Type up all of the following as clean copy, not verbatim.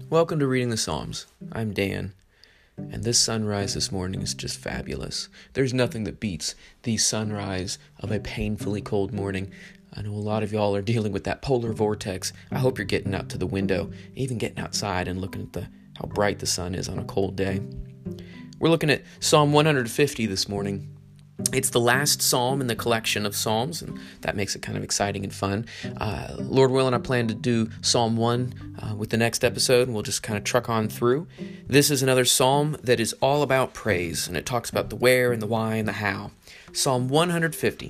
Welcome to Reading the Psalms. I'm Dan, and this sunrise this morning is just fabulous. There's nothing that beats the sunrise of a painfully cold morning. I know a lot of y'all are dealing with that polar vortex. I hope you're getting out to the window, even getting outside and looking at how bright the sun is on a cold day. We're looking at Psalm 150 this morning. It's the last psalm in the collection of psalms, and that makes it kind of exciting and fun. Lord willing, I plan to do Psalm 1 with the next episode, and we'll just kind of truck on through. This is another psalm that is all about praise, and it talks about the where and the why and the how. Psalm 150.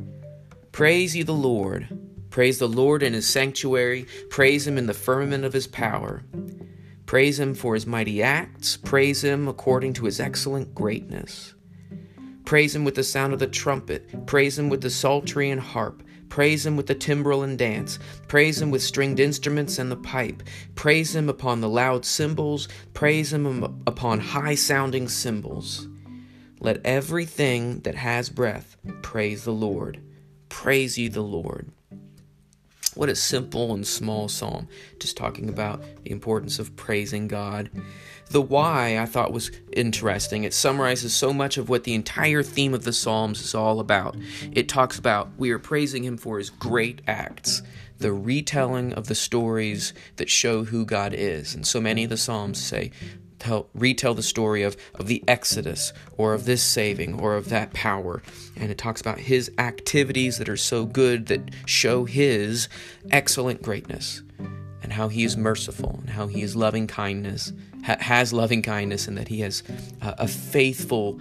Praise ye the Lord. Praise the Lord in his sanctuary. Praise him in the firmament of his power. Praise him for his mighty acts. Praise him according to his excellent greatness. Praise him with the sound of the trumpet. Praise him with the psaltery and harp. Praise him with the timbrel and dance. Praise him with stringed instruments and the pipe. Praise him upon the loud cymbals. Praise him upon high-sounding cymbals. Let everything that has breath praise the Lord. Praise ye the Lord. What a simple and small psalm, just talking about the importance of praising God. The why I thought was interesting. It summarizes so much of what the entire theme of the Psalms is all about. It talks about we are praising him for his great acts, the retelling of the stories that show who God is. And so many of the Psalms retell the story of the Exodus, or of this saving, or of that power. And it talks about his activities that are so good that show his excellent greatness, and how he is merciful, and how he is loving kindness, has loving kindness, and that he has a faithful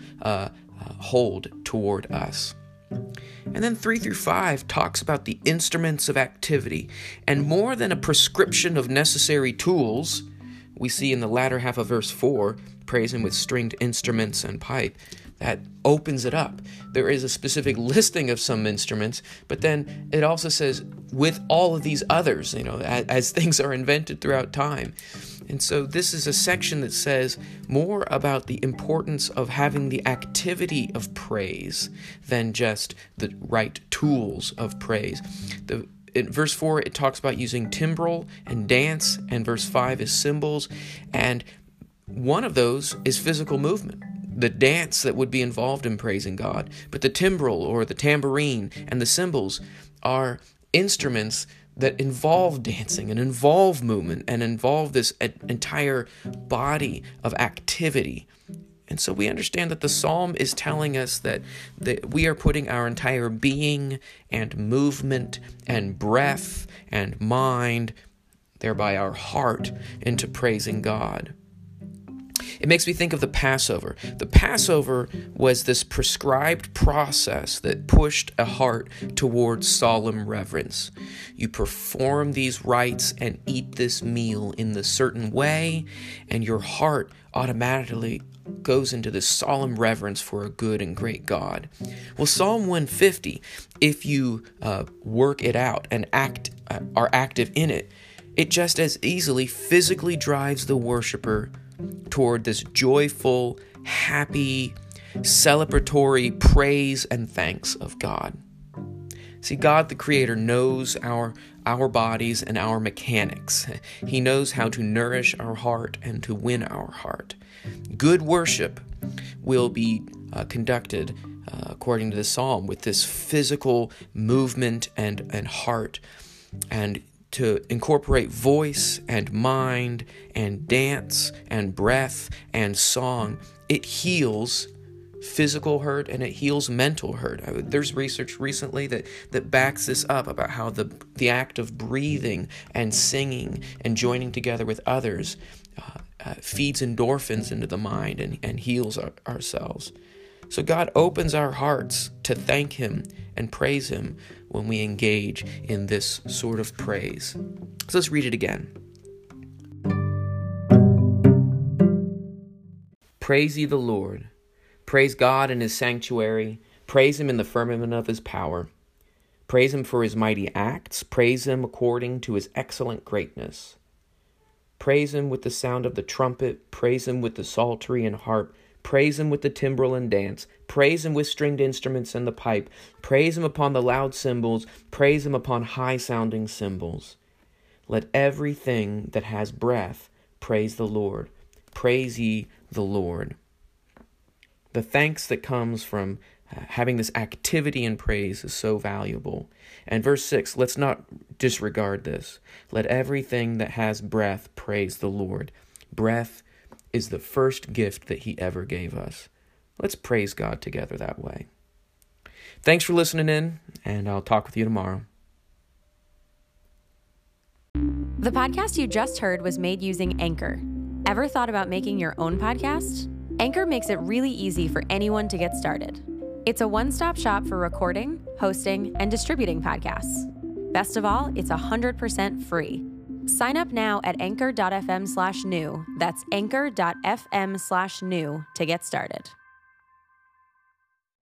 hold toward us. And then 3 through 5 talks about the instruments of activity, and more than a prescription of necessary tools, we see in the latter half of verse 4, praise him with stringed instruments and pipe. That opens it up. There is a specific listing of some instruments, but then it also says with all of these others, as things are invented throughout time. And so this is a section that says more about the importance of having the activity of praise than just the right tools of praise. In verse 4, it talks about using timbrel and dance, and verse 5 is cymbals, and one of those is physical movement, the dance that would be involved in praising God. But the timbrel, or the tambourine, and the cymbals are instruments that involve dancing and involve movement and involve this entire body of activity. And so we understand that the psalm is telling us that we are putting our entire being and movement and breath and mind, thereby our heart, into praising God. It makes me think of the Passover. The Passover was this prescribed process that pushed a heart towards solemn reverence. You perform these rites and eat this meal in this certain way, and your heart automatically goes into this solemn reverence for a good and great God. Well, Psalm 150, if you work it out and are active in it, it just as easily physically drives the worshiper toward this joyful, happy, celebratory praise and thanks of God. See, God the Creator knows our bodies and our mechanics. He knows how to nourish our heart and to win our heart. Good worship will be conducted according to the psalm with this physical movement and heart, and to incorporate voice and mind and dance and breath and song. It heals physical hurt and it heals mental hurt. There's research recently that backs this up about how the act of breathing and singing and joining together with others feeds endorphins into the mind and heals ourselves. So God opens our hearts to thank him and praise him when we engage in this sort of praise. So let's read it again. Praise ye the Lord. Praise God in his sanctuary. Praise him in the firmament of his power. Praise him for his mighty acts. Praise him according to his excellent greatness. Praise him with the sound of the trumpet. Praise him with the psaltery and harp. Praise him with the timbrel and dance. Praise him with stringed instruments and the pipe. Praise him upon the loud cymbals. Praise him upon high-sounding cymbals. Let everything that has breath Praise the Lord. Praise ye the Lord. The thanks that comes from having this activity in praise is so valuable. And verse 6, let's not disregard this. Let everything that has breath praise the Lord. Breath is the first gift that he ever gave us. Let's praise God together that way. Thanks for listening in, and I'll talk with you tomorrow. The podcast you just heard was made using Anchor. Ever thought about making your own podcast? Anchor makes it really easy for anyone to get started. It's a one-stop shop for recording, hosting, and distributing podcasts. Best of all, it's 100% free. Sign up now at anchor.fm/new. That's anchor.fm/new to get started.